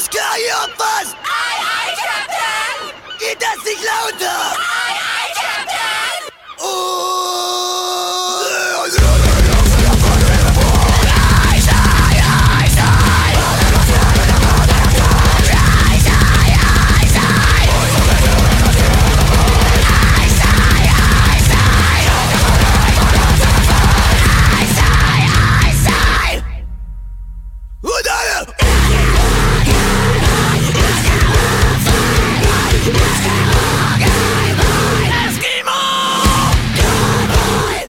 Ist klar, ihr Opfers? Aye, aye, Captain! Geht das nicht lauter?